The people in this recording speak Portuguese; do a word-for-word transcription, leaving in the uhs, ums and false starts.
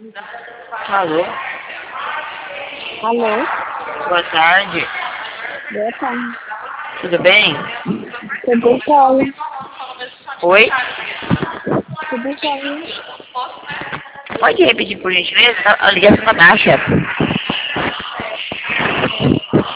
Alô? Alô? Boa tarde. Boa tarde. Tudo bem? Tudo bem? Oi? Tudo bem? Pode repetir por gentileza? A ligação tá baixa.